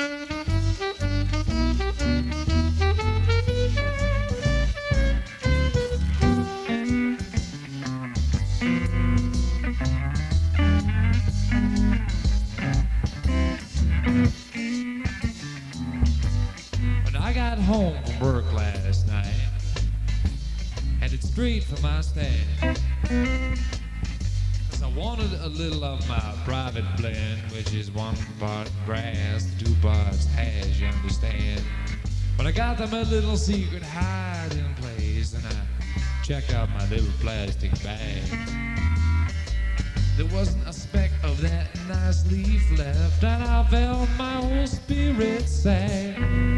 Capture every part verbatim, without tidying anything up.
When I got home from work last night, headed straight for my stand, 'cause I wanted a little of my private blend, which is one part grass, two parts hash, you understand. But I got them a little secret hiding place, and I checked out my little plastic bag. There wasn't a speck of that nice leaf left, and I felt my whole spirit sag.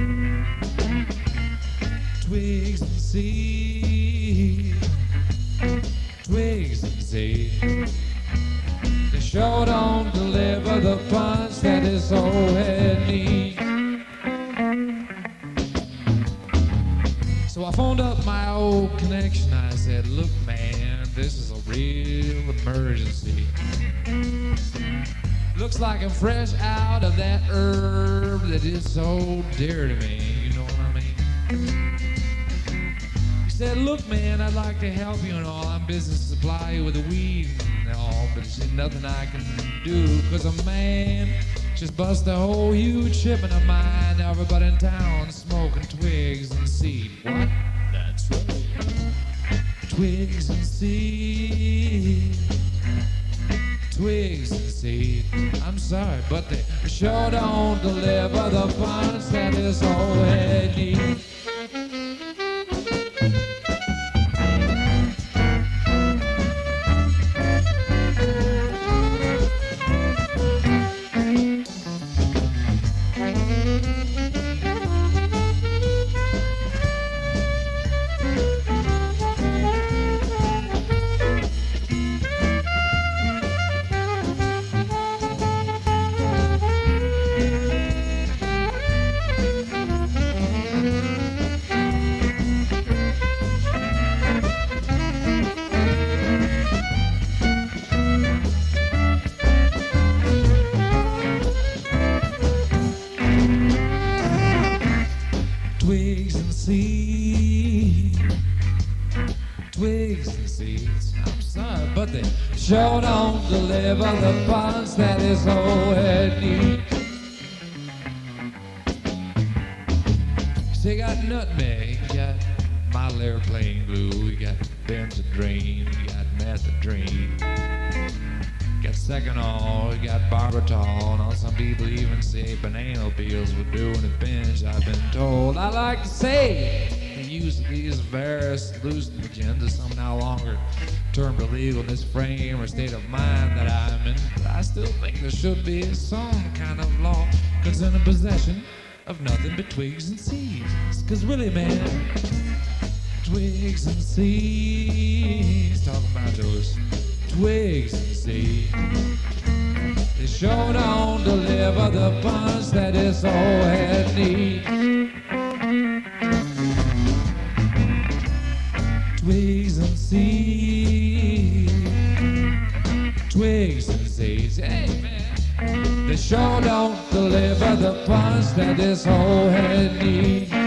Twigs and seeds, twigs and seeds, they sure don't deliver the punch that this old head needs. So I phoned up my old connection. I said, look man, this is a real emergency. Looks like I'm fresh out of that herb that is so dear to me, you know what I mean? He said, look man, I'd like to help you and all. I'm business to supply you with the weed and all, but there's nothing I can do, 'cause a man just bust a whole huge shipment of mine. Everybody in town smoking twigs and seed. What? That's right. Twigs and seed, twigs and seed. I'm sorry, but they sure don't deliver the punch that this old head needs. Twigs and seeds, twigs and seeds. I'm sorry, but they sure don't deliver the punch that this old head needs. So you got nutmeg, you got model airplane glue, you got benzodrine, you got methadone, you got Seconal, you got Barbitol. Now some people even say banana peels would do in a pinch, I've been told. I like to say the use of these various hallucinogens is some now longer term illegal in this frame or state of mind that I'm in. But I still think there should be some kind of law concerning possession of nothing but twigs and seeds. 'Cause really, man, twigs and seeds, talking about those twigs and seeds, they sure don't deliver the punch that this old head needs. Twigs and seeds, twigs and seeds, hey man, they sure don't deliver the punch that this old head needs.